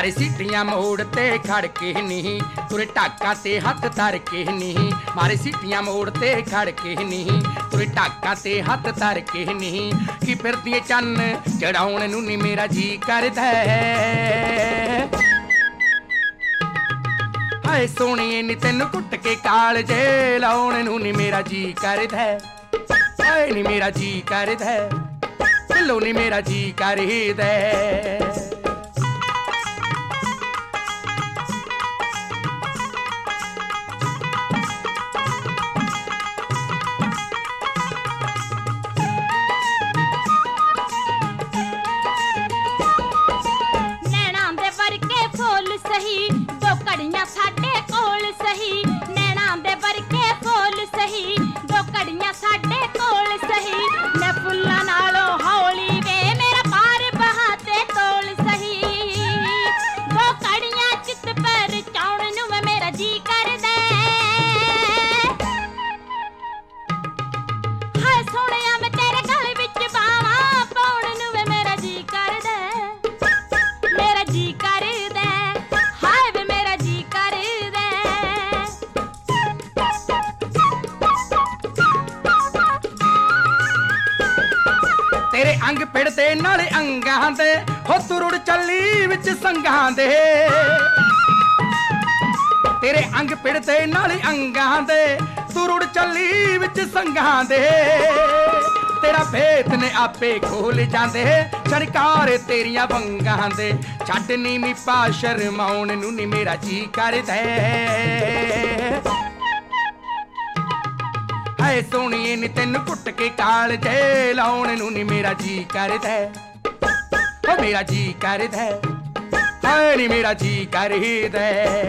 मारे सीटियां मोड़ ते खड़ के नी तुरे टाका ते हथ धर के नी मारे सीटियां मोड़ ते खड़ के नी तुरे टाका ते हथ धर के नी कि फिरदी चन्न चढ़ाउण नूं नी मेरा जी करदा हाय सोहणीए नी तैनूं कुट के कालजे लाउण नूं नी मेरा जी करदा हाय नी मेरा जी करदा लो नी मेरा जी करदा सही दो कड़ियां साडे कोल सही नैना दे वरके फुल सही दो कड़ियां साडे कोल सही मैं फुल्लां नालों हौली वे मेरा पार बहाते तोल सही दो कड़ियां चित पर चाउण नूं मेरा जी करदा हाय सोहणिया मैं तेरे गल विच बावां पाउण नूं मेरा जी करदा मेरा जी करदा तेरे अंग पिड़दे नाले अंगां दे हो तुरुड़ चली विच संगां दे तेरे अंग पिड़दे नाले अंगां दे तुरुड़ चली विच संगां दे तेरा भेत ने आपे खोल जांदे छणकार तेरियां वंगां दे छड्ड नी मी पा शर्माउण नूं नी मेरा जी करदा हाय सोहणीए नी तैनूं कुट के कालजे लाउण नूं नी मेरा जी करदा ओ मेरा जी करदा हाय नी मेरा जी करदा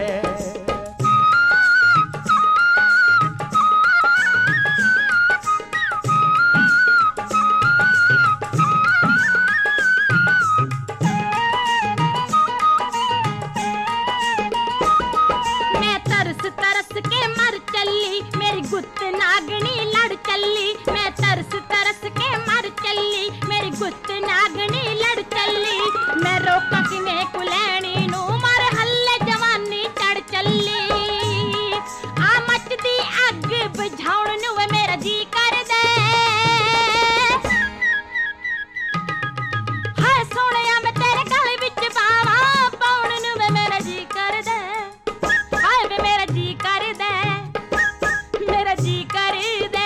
मैं तरस के मर चली मेरी गुत्त नागनी लड़ चली मैं तरस के मर चली मेरी गुत्त नागनी लड़ चली मैं रोका किने कुलैणी नूं मर हल्ले जवानी चढ़ चली आ मचदी अग बुझाउण नूं मेरा जी करदा हाय सोहणिया मैं तेरे गल विच पावां पाउण नूं मेरा जी करदा हाय वे मेरा जी करदा मेरा जी करदा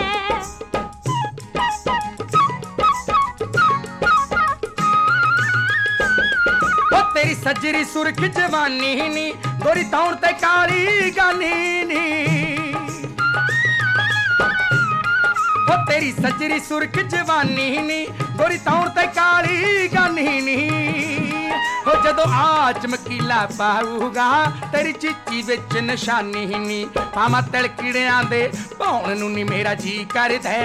ओ तेरी सजरी सुरख जवानी नी गोरी तौण ते काली गानी नी ओ तेरी सजरी सुरख जवानी नी गोरी तौण ते काली गानी नी हो जदों आ चमकीला पाऊगा तेरी चिच्ची विच निशानी नी पावां तिलकिड़ियां दे भौण नूं नी मेरा जी करदा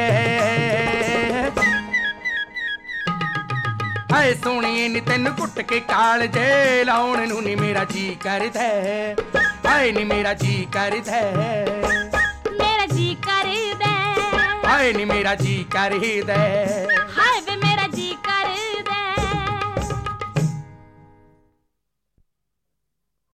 हाय सोहणीए नी तैनूं कुट के कालजे लाउण नूं नी मेरा जी करदा हाय नी मेरा जी करदा मेरा जी करदा हाय नी मेरा जी करदा हाय